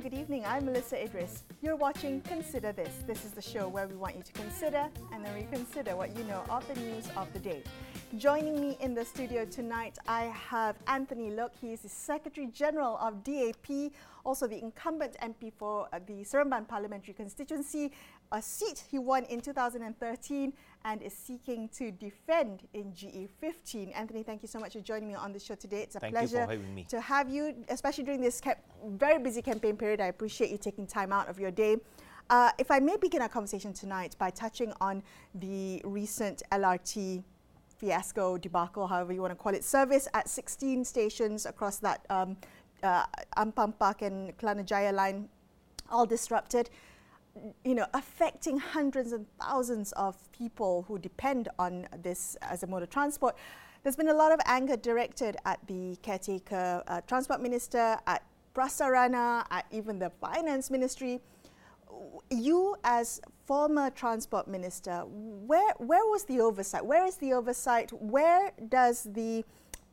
good evening. I'm Melissa Idris. You're watching Consider This. This is the show where we want you to consider and then reconsider what you know of the news of the day. Joining me in the studio tonight, I have Anthony Loke. He is the Secretary General of DAP, also the incumbent MP for the Seremban Parliamentary Constituency, a seat he won in 2013 and is seeking to defend in GE15. Anthony, thank you so much for joining me on the show today. It's a pleasure to have you, especially during this very busy campaign period. I appreciate you taking time out of your day. If I may begin our conversation tonight by touching on the recent LRT fiasco, debacle, however you want to call it, service at 16 stations across that Ampang Park and Kelana Jaya line, all disrupted, you know, affecting hundreds and thousands of people who depend on this as a mode of transport. There's been a lot of anger directed at the caretaker transport minister, at Prasarana, at even the finance ministry. You, as former transport minister, where was the oversight? Where is the oversight? Where does it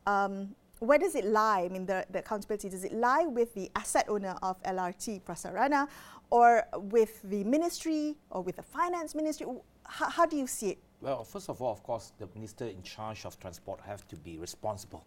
lie? I mean, the accountability, does it lie with the asset owner of LRT, Prasarana, or with the ministry, or with the finance ministry? How do you see it? Well, first of all, of course, the minister in charge of transport have to be responsible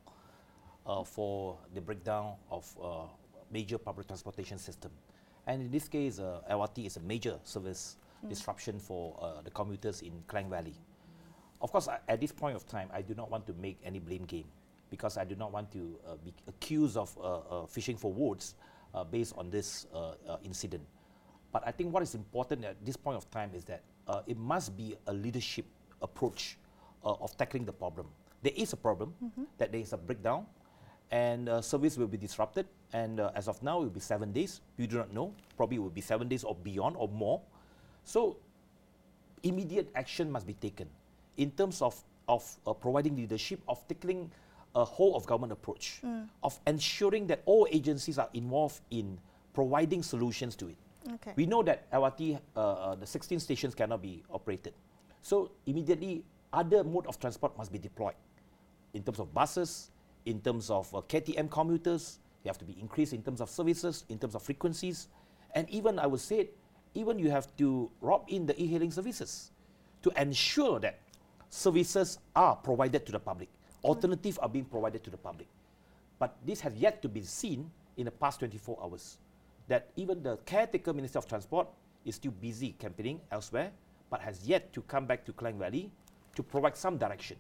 for the breakdown of major public transportation system. And in this case, LRT is a major service disruption for the commuters in Klang Valley. Of course, at this point of time, I do not want to make any blame game, because I do not want to be accused of fishing for votes based on this incident. But I think what is important at this point of time is that it must be a leadership approach of tackling the problem. There is a problem, that there is a breakdown, and service will be disrupted, and as of now it will be 7 days. We do not know, probably it will be 7 days or beyond or more. So immediate action must be taken in terms of providing leadership, of tackling a whole of government approach, of ensuring that all agencies are involved in providing solutions to it. Okay. We know that LRT, the 16 stations cannot be operated. So immediately other mode of transport must be deployed in terms of buses, in terms of KTM commuters. They have to be increased in terms of services, in terms of frequencies, and even, I would say, even you have to rope in the e-hailing services to ensure that services are provided to the public. Alternatives are being provided to the public. But this has yet to be seen in the past 24 hours, that even the caretaker Minister of Transport is still busy campaigning elsewhere, but has yet to come back to Klang Valley to provide some direction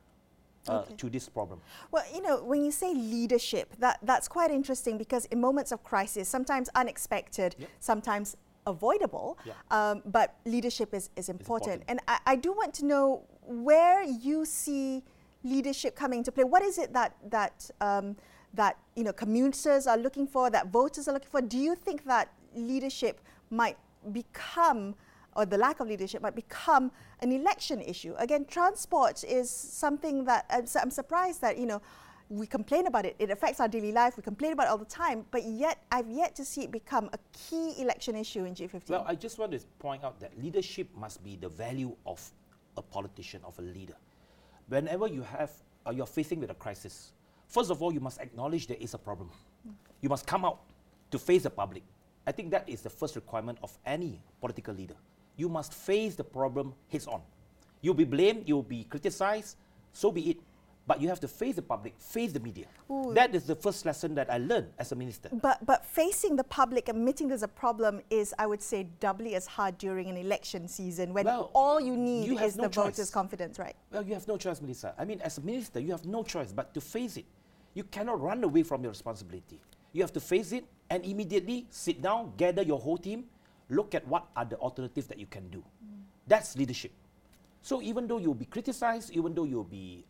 to this problem. Well, you know, when you say leadership, that's quite interesting, because in moments of crisis, sometimes unexpected, sometimes avoidable, but leadership is important. And I do want to know where you see leadership coming to play. What is it that you know, commuters are looking for, that voters are looking for? Do you think that leadership might become, or the lack of leadership might become, an election issue? Again, transport is something that I'm surprised that, you know, we complain about it. It affects our daily life. We complain about it all the time, but yet I've yet to see it become a key election issue in G15. Well, I just want to point out that leadership must be the value of a politician, of a leader. Whenever you're facing with a crisis, first of all, you must acknowledge there is a problem. You must come out to face the public. I think that is the first requirement of any political leader. You must face the problem heads on. You'll be blamed, you'll be criticized, so be it. But you have to face the public, face the media. Ooh. That is the first lesson that I learned as a minister. But facing the public, admitting there's a problem, is, I would say, doubly as hard during an election season, when all you need is the voters' confidence, right? Well, you have no choice, Melissa. I mean, as a minister, you have no choice but to face it. You cannot run away from your responsibility. You have to face it and immediately sit down, gather your whole team, look at what are the alternatives that you can do. That's leadership. So even though you'll be criticized, even though you'll be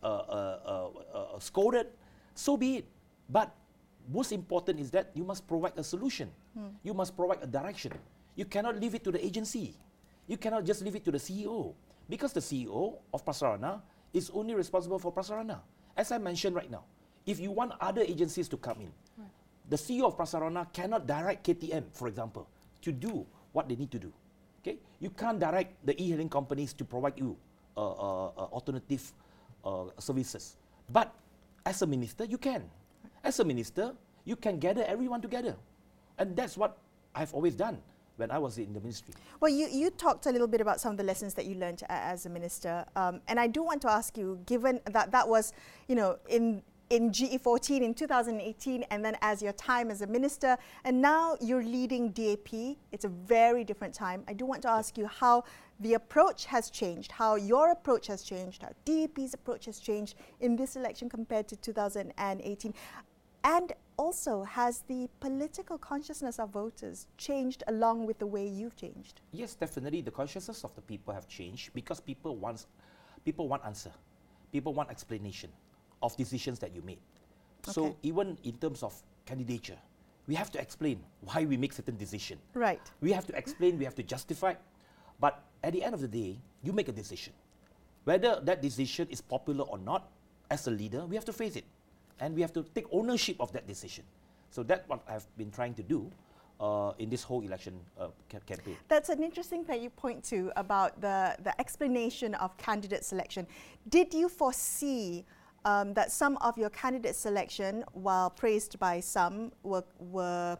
scolded, so be it. But most important is that you must provide a solution. You must provide a direction. You cannot leave it to the agency. You cannot just leave it to the CEO, because the CEO of Prasarana is only responsible for Prasarana. As I mentioned right now, if you want other agencies to come in, the CEO of Prasarana cannot direct KTM, for example, to do what they need to do. Okay? You can't direct the e-hailing companies to provide you alternative services. But as a minister, you can. As a minister, you can gather everyone together. And that's what I've always done when I was in the ministry. Well, you talked a little bit about some of the lessons that you learned as a minister, and I do want to ask you, given that that was, you know, in GE14 in 2018, and then as your time as a minister, and now you're leading DAP. It's a very different time. I do want to ask you how the approach has changed, how your approach has changed, how DAP's approach has changed in this election compared to 2018. And also, has the political consciousness of voters changed along with the way you've changed? Yes, definitely. The consciousness of the people have changed because people want answer. People want explanation of decisions that you made. Okay. So even in terms of candidature, we have to explain why we make certain decision. Right. We have to explain, we have to justify. But at the end of the day, you make a decision. Whether that decision is popular or not, as a leader, we have to face it. And we have to take ownership of that decision. So that's what I've been trying to do in this whole election campaign. That's an interesting thing you point to about the explanation of candidate selection. Did you foresee that some of your candidate selection, while praised by some, were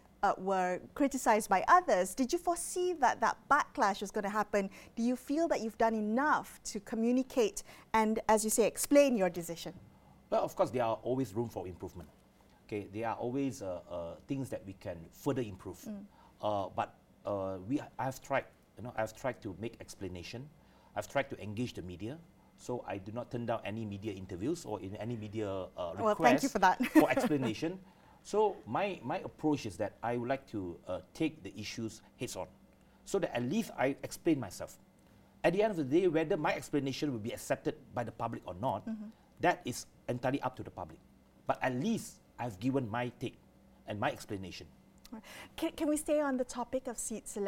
criticized by others? Did you foresee that that backlash was going to happen? Do you feel that you've done enough to communicate and, as you say, explain your decision? Well, of course, there are always room for improvement. Okay, there are always things that we can further improve. But I've tried to make explanation. I've tried to engage the media. So I do not turn down any media interviews or in any media requests well, thank you for that. for explanation. So my approach is that I would like to take the issues heads on, so that at least I explain myself. At the end of the day, whether my explanation will be accepted by the public or not, that is entirely up to the public. But at least I've given my take and my explanation. Can we stay on the topic of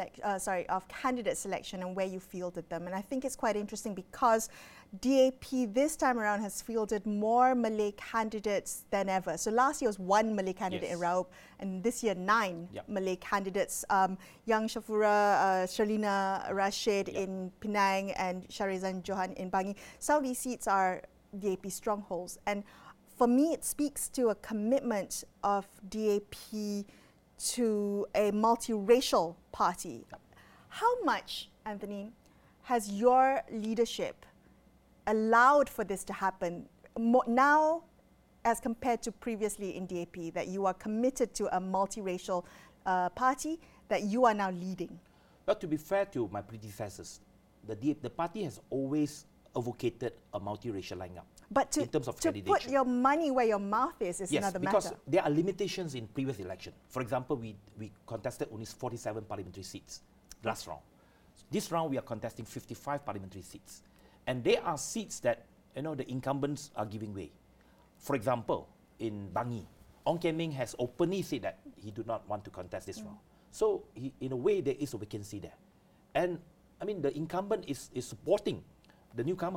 of candidate selection and where you fielded them? And I think it's quite interesting because DAP this time around has fielded more Malay candidates than ever. So last year was one Malay candidate in Raub, and this year 9 Malay candidates. Young Shafura, Sharlina Rashid in Penang, and Sharizan Johan in Bangi. Some of these seats are DAP strongholds, and for me it speaks to a commitment of DAP to a multiracial party. How much, Anthony, has your leadership allowed for this to happen now as compared to previously in DAP, that you are committed to a multiracial party that you are now leading? But to be fair to my predecessors, the party has always advocated a multiracial lineup. But to put your money where your mouth is another matter. Yes, because there are limitations in previous election. For example, we contested only 47 parliamentary seats last round. This round we are contesting 55 parliamentary seats. And there are seats that the incumbents are giving way. For example, in Bangi, Ong Kian Ming has openly said that he do not want to contest this round. So in a way there is a vacancy there. And I mean the incumbent is supporting the newcomer,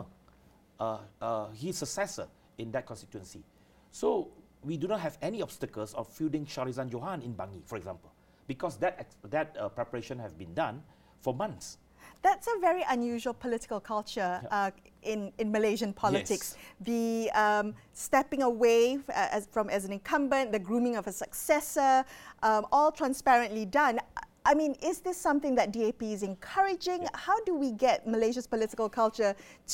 his successor in that constituency. So we do not have any obstacles of fielding Sharizan Johan in Bangi, for example, because that preparation has been done for months. That's a very unusual political culture in Malaysian politics. Yes. The stepping away as an incumbent, the grooming of a successor, all transparently done. I mean, is this something that DAP is encouraging? Yeah. How do we get Malaysia's political culture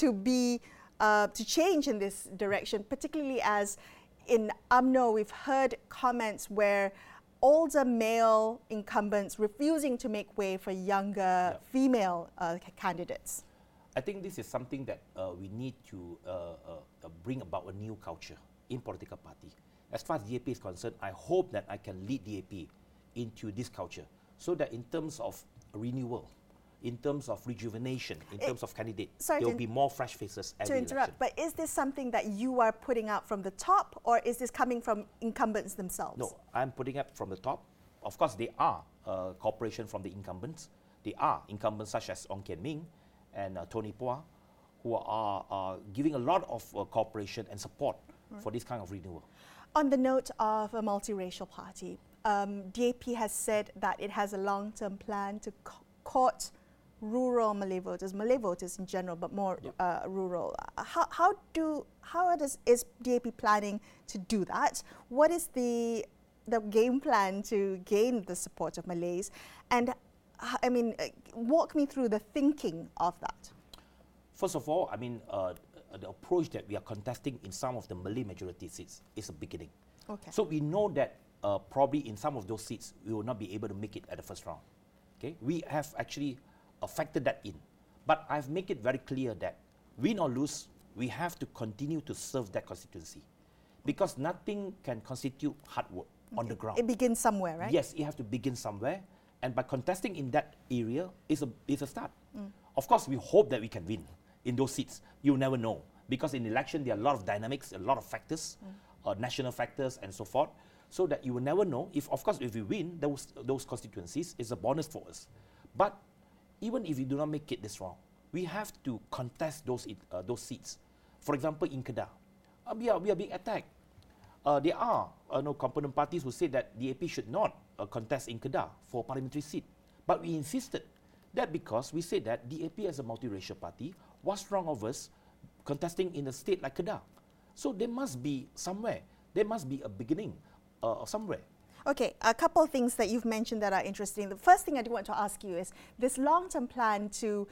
to change in this direction, particularly as in UMNO we've heard comments where older male incumbents refusing to make way for younger female candidates? I think this is something that we need to bring about a new culture in political party. As far as DAP is concerned, I hope that I can lead DAP into this culture, so that in terms of renewal, in terms of rejuvenation, in terms of candidate, there will be more fresh faces every election. To interrupt, but is this something that you are putting out from the top, or is this coming from incumbents themselves? No, I'm putting up from the top. Of course, there are cooperation from the incumbents. There are incumbents such as Ong Kian Ming and Tony Pua, who are giving a lot of cooperation and support for this kind of renewal. On the note of a multiracial party, DAP has said that it has a long-term plan to court rural Malay voters in general, but more rural. How is DAP planning to do that? What is the the game plan to gain the support of Malays? And I mean, walk me through the thinking of that. First of all, I mean, the approach that we are contesting in some of the Malay majority seats is a beginning. Okay. So we know that probably in some of those seats, we will not be able to make it at the first round. Okay, we have actually factored that in. But I've made it very clear that win or lose, we have to continue to serve that constituency, because nothing can constitute hard work on the ground. It begins somewhere, right? Yes, it has to begin somewhere, and by contesting in that area is a start. Of course, we hope that we can win in those seats. You never know, because in election there are a lot of dynamics, a lot of factors, national factors, and so forth. So that you will never know. If, of course, if we win those constituencies, it's a bonus for us. But even if we do not make it this round, we have to contest those seats. For example, in Kedah, we are being attacked. There are component parties who say that DAP should not contest in Kedah for parliamentary seat. But we insisted that because we said that DAP as a multiracial party, what's wrong of us contesting in a state like Kedah? So there must be somewhere, there must be a beginning somewhere. Okay, a couple of things that you've mentioned that are interesting. The first thing I do want to ask you is this long-term plan to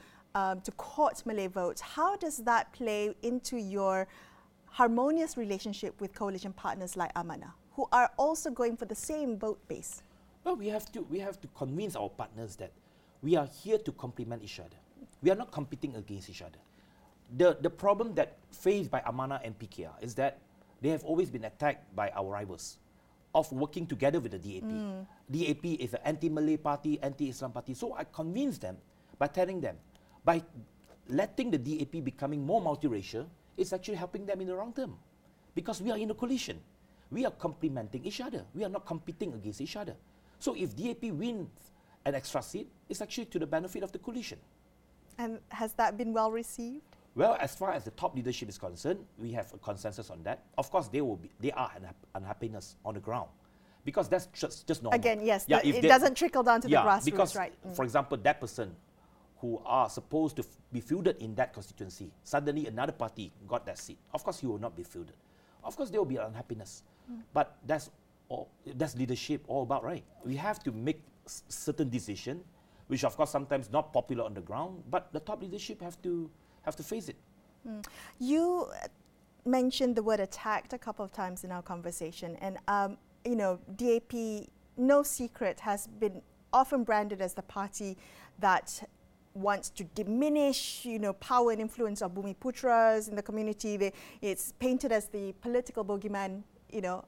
court Malay votes. How does that play into your harmonious relationship with coalition partners like Amanah, who are also going for the same vote base? Well, we have to convince our partners that we are here to complement each other. We are not competing against each other. The problem that faced by Amanah and PKR is that they have always been attacked by our rivals of working together with the DAP. DAP is an anti-Malay party, anti-Islam party. So I convinced them by telling them, by letting the DAP becoming more multiracial, it's actually helping them in the long term. Because we are in a coalition. We are complementing each other. We are not competing against each other. So if DAP wins an extra seat, it's actually to the benefit of the coalition. And has that been well received? Well, as far as the top leadership is concerned, we have a consensus on that. Of course, there are unhappiness on the ground, because that's just normal. Again, yes, yeah, it doesn't trickle down to the grassroots, because, right? For example, that person who are supposed to be fielded in that constituency, suddenly another party got that seat. Of course, he will not be fielded. Of course, there will be unhappiness. But that's leadership all about, right? We have to make certain decisions, which of course sometimes not popular on the ground, but the top leadership have to face it. You mentioned the word attacked a couple of times in our conversation, and you know, DAP, no secret, has been often branded as the party that wants to diminish, you know, power and influence of Bumiputras in the community. It's painted as the political bogeyman, you know,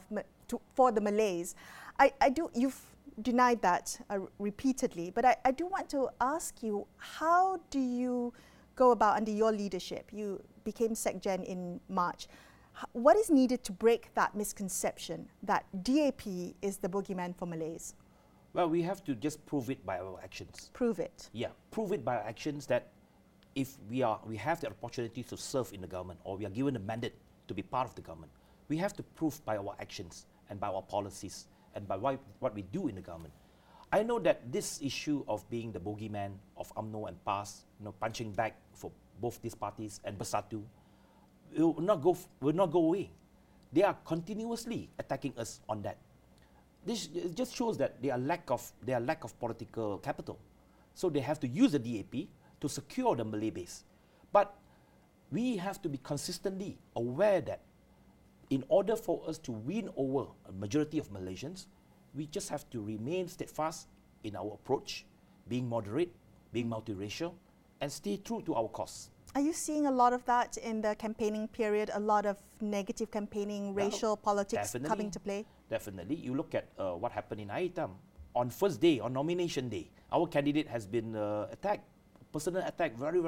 for the Malays. You've denied that repeatedly, but I do want to ask you, how do you go about under your leadership? You became SecGen in March. What is needed to break that misconception that DAP is the boogeyman for Malays? Well, we have to just prove it by our actions. Prove it? Yeah, prove it by our actions that if we have the opportunity to serve in the government, or we are given a mandate to be part of the government, we have to prove by our actions and by our policies and by what we do in the government. I know that this issue of being the bogeyman of UMNO and PAS, you know, punching back for both these parties and Bersatu, will not go away. They are continuously attacking us on that. This just shows that their lack of political capital. So they have to use the DAP to secure the Malay base. But we have to be consistently aware that in order for us to win over a majority of Malaysians, we just have to remain steadfast in our approach, being moderate, being multiracial, and stay true to our cause. Are you seeing a lot of that in the campaigning period, a lot of negative campaigning, racial politics coming to play? Definitely. You look at what happened in Aitam. On first day, on nomination day, our candidate has been attacked, personal attack, very,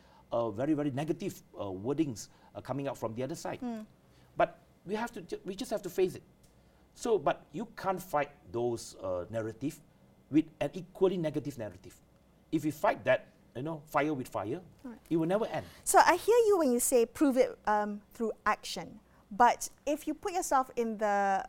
very negative wordings coming out from the other side. But we just have to face it. So, but you can't fight those narrative with an equally negative narrative. If you fight that, you know, fire with fire, it will never end. So I hear you when you say prove it through action. But if you put yourself in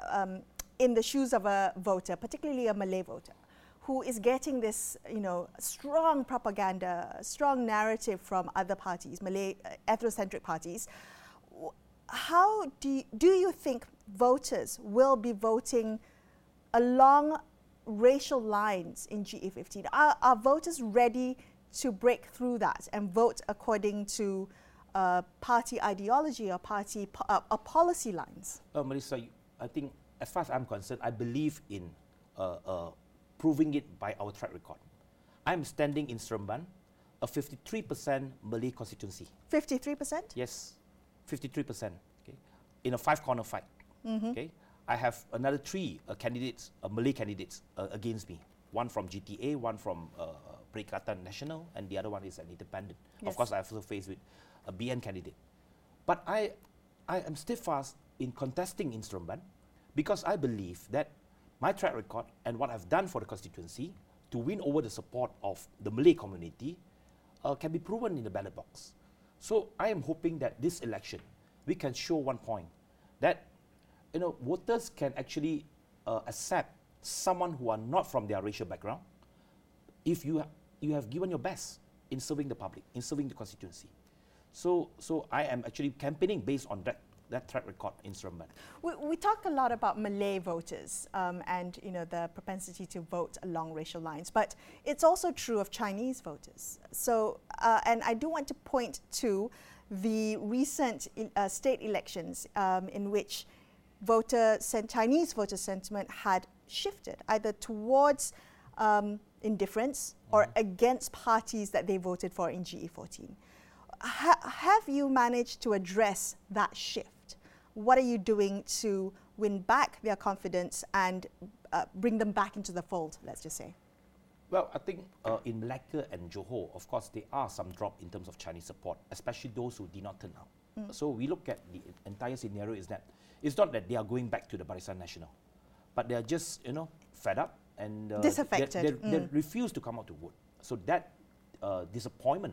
the shoes of a voter, particularly a Malay voter, who is getting this, you know, strong propaganda, strong narrative from other parties, Malay ethnocentric parties, how do you think voters will be voting along racial lines in GE15? Are voters ready to break through that and vote according to party ideology or party policy lines? Melissa, I think as far as I'm concerned, I believe in proving it by our track record. I'm standing in Seremban, a 53% Malay constituency. 53%? Yes, 53%. Okay, in a 5-corner fight. Okay, I have another 3 candidates, Malay candidates against me. One from GTA, one from Perikatan Nasional, and the other one is an independent. Yes. Of course, I have also faced with a BN candidate. But I am steadfast in contesting in Seremban because I believe that my track record and what I've done for the constituency to win over the support of the Malay community can be proven in the ballot box. So I am hoping that this election, we can show one point, that voters can actually accept someone who are not from their racial background if you have given your best in serving the public, in serving the constituency. So I am actually campaigning based on that track record in Seremban. We talk a lot about Malay voters and the propensity to vote along racial lines, but it's also true of Chinese voters. So, and I do want to point to the recent state elections in which Chinese voter sentiment had shifted either towards indifference or against parties that they voted for in GE14. Have you managed to address that shift? What are you doing to win back their confidence and bring them back into the fold, let's just say? Well, I think in Malacca and Johor, of course, there are some drop in terms of Chinese support, especially those who did not turn out. So we look at the entire scenario is that it's not that they are going back to the Barisan Nasional, but they are just, fed up and disaffected. They refuse to come out to vote. So that disappointment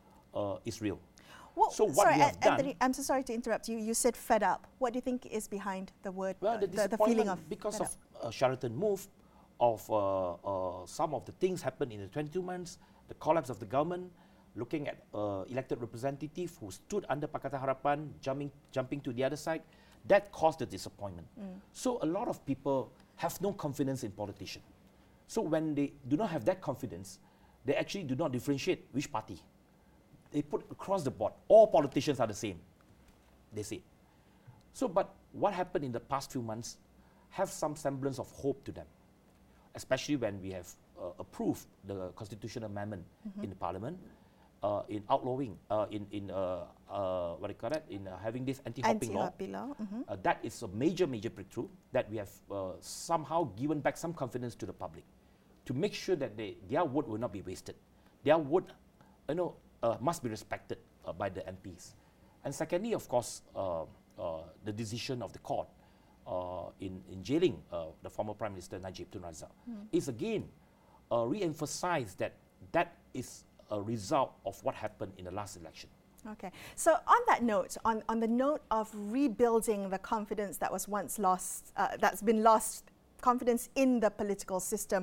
is real. Well, so what sorry, we have Anthony, done, I'm so sorry to interrupt you. You said fed up. What do you think is behind the word, well, the feeling disappointment of because fed of Sheraton move, of some of the things happened in the 22 months, the collapse of the government, looking at elected representative who stood under Pakatan Harapan, jumping to the other side, that caused the disappointment. So a lot of people have no confidence in politicians. So when they do not have that confidence, they actually do not differentiate which party. They put across the board, all politicians are the same, they say. So, but what happened in the past few months have some semblance of hope to them, especially when we have approved the constitutional amendment in the parliament, in outlawing, in what do you call that, in having this anti-hopping law. That is a major breakthrough that we have somehow given back some confidence to the public to make sure that their vote will not be wasted. Their vote, must be respected by the MPs. And secondly, of course, the decision of the court in jailing the former Prime Minister Najib Tun Razak is again re-emphasized that is a result of what happened in the last election. Okay. So on that note, on the note of rebuilding the confidence that was once lost, that's been lost, confidence in the political system,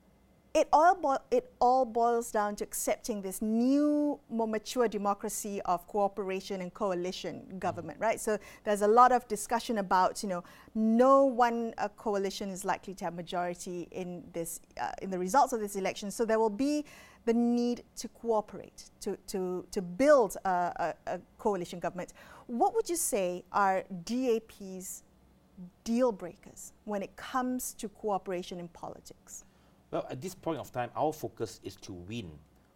it all boils down to accepting this new, more mature democracy of cooperation and coalition government, right? So there's a lot of discussion about, no one coalition is likely to have majority in this, in the results of this election. So there will be the need to cooperate, to build a coalition government. What would you say are DAP's deal breakers when it comes to cooperation in politics? Well, at this point of time, our focus is to win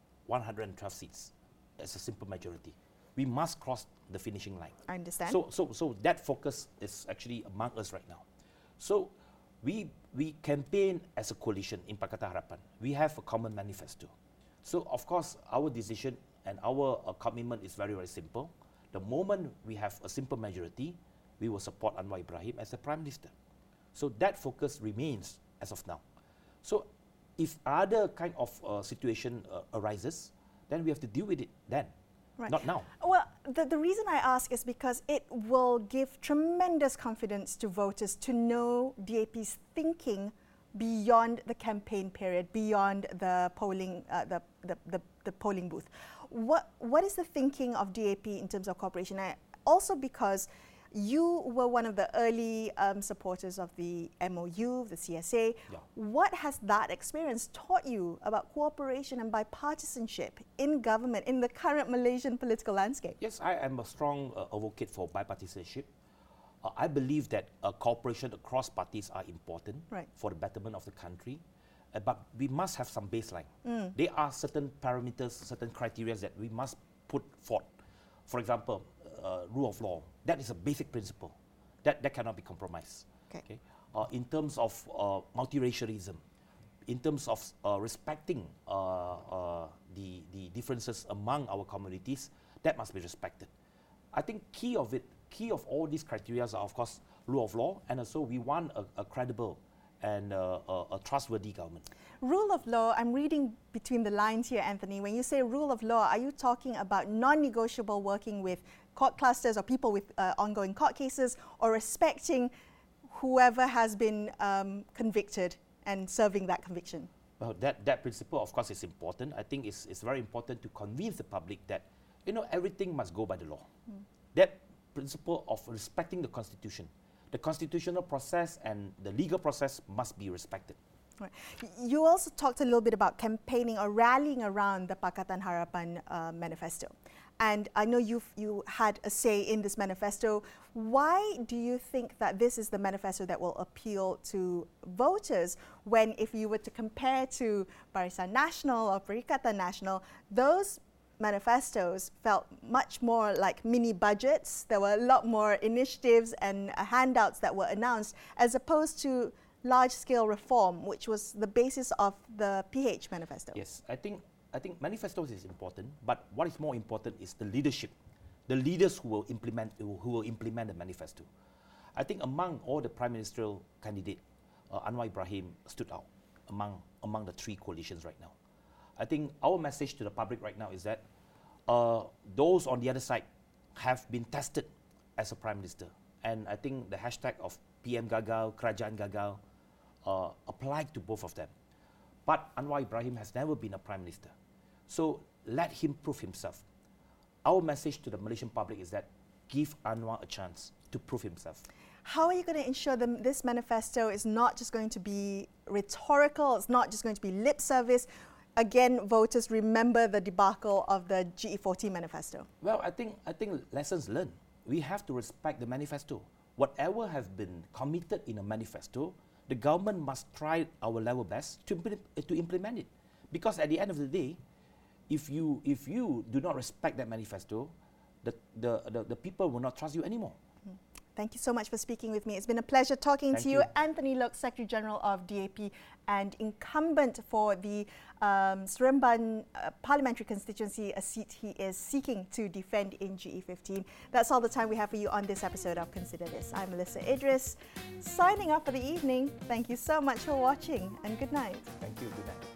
112 seats as a simple majority. We must cross the finishing line. I understand. So that focus is actually among us right now. So we campaign as a coalition in Pakatan Harapan. We have a common manifesto. So of course, our decision and our commitment is very, very simple. The moment we have a simple majority, we will support Anwar Ibrahim as the Prime Minister. So that focus remains as of now. So if other kind of situation arises, then we have to deal with it then, not now. Well, the reason I ask is because it will give tremendous confidence to voters to know DAP's thinking beyond the campaign period, beyond the polling, the polling booth. What is the thinking of DAP in terms of cooperation? Also because You were one of the early supporters of the MOU, the CSA. Yeah. What has that experience taught you about cooperation and bipartisanship in government, in the current Malaysian political landscape? Yes, I am a strong advocate for bipartisanship. I believe that cooperation across parties are important for the betterment of the country, but we must have some baseline. There are certain parameters, certain criteria that we must put forth. For example, rule of law. That is a basic principle. That cannot be compromised. Okay. In terms of multiracialism, in terms of respecting the differences among our communities, that must be respected. I think key of all these criteria are, of course, rule of law, and also we want a credible and a trustworthy government. Rule of law, I'm reading between the lines here, Anthony. When you say rule of law, are you talking about non-negotiable working with court clusters or people with ongoing court cases, or respecting whoever has been convicted and serving that conviction? Well, that principle, of course, is important. I think it's very important to convince the public that, everything must go by the law. That principle of respecting the Constitution, the constitutional process and the legal process must be respected. Right. You also talked a little bit about campaigning or rallying around the Pakatan Harapan manifesto. And I know you had a say in this manifesto. Why do you think that this is the manifesto that will appeal to voters when, if you were to compare to Barisan Nasional or Perikatan Nasional, those manifestos felt much more like mini budgets? There were a lot more initiatives and handouts that were announced, as opposed to large-scale reform, which was the basis of the PH manifesto. Yes, I think manifestos is important, but what is more important is the leadership, the leaders who will implement the manifesto. I think among all the prime ministerial candidates, Anwar Ibrahim stood out among the three coalitions right now. I think our message to the public right now is that those on the other side have been tested as a prime minister, and I think the hashtag of PM Gagal, Kerajaan Gagal applied to both of them. But Anwar Ibrahim has never been a prime minister, so let him prove himself. Our message to the Malaysian public is that give Anwar a chance to prove himself. How are you going to ensure that this manifesto is not just going to be rhetorical, it's not just going to be lip service? Again, voters remember the debacle of the GE40 manifesto. Well, I think lessons learned. We have to respect the manifesto. Whatever has been committed in a manifesto, the government must try our level best to implement it. Because at the end of the day, if you do not respect that manifesto, the people will not trust you anymore. Thank you so much for speaking with me. It's been a pleasure talking to you. Anthony Loke, Secretary General of DAP and incumbent for the Seremban Parliamentary Constituency, a seat he is seeking to defend in GE15. That's all the time we have for you on this episode of Consider This. I'm Melissa Idris, signing off for the evening. Thank you so much for watching, and good night. Thank you. Good night.